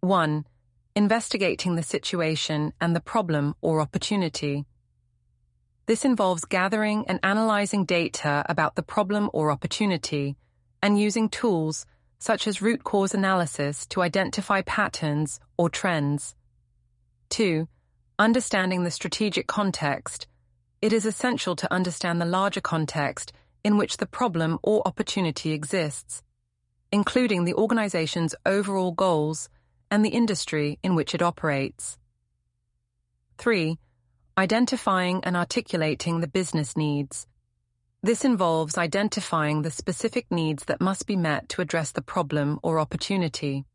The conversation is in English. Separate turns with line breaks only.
1. Investigating the situation and the problem or opportunity. This involves gathering and analyzing data about the problem or opportunity and using tools such as root cause analysis to identify patterns or trends. 2. Understanding the strategic context. It is essential to understand the larger context in which the problem or opportunity exists, including the organization's overall goals and the industry in which it operates. 3. Identifying and articulating the business needs. This involves identifying the specific needs that must be met to address the problem or opportunity.